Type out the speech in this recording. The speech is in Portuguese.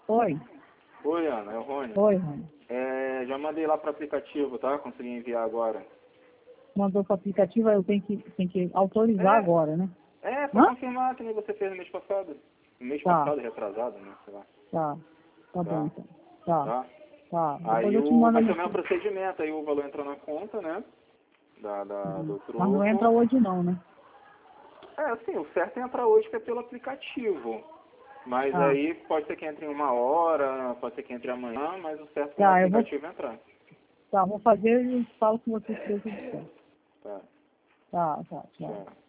Oi. Oi, Ana, é o Rony. Oi, Rony. Já mandei lá para o aplicativo, tá? Consegui enviar agora. Mandou para o aplicativo, aí eu tenho que autorizar agora, né? Para confirmar que nem você fez no mês passado. No mês Tá. passado, retrasado, né? Sei lá. Tá bom, então. Tá. Depois Aí eu te mando vai a ser o mesmo procedimento, aí o valor entra na conta, né? Do troco. Mas não entra hoje não, né? Sim, o certo é entrar hoje que é pelo aplicativo. Mas aí pode ser que entre em 1 hora, pode ser que entre amanhã, mas o certo é o aplicativo entrar. Tá, vou fazer e falo com você se Deus quiser. Tá. Tchau.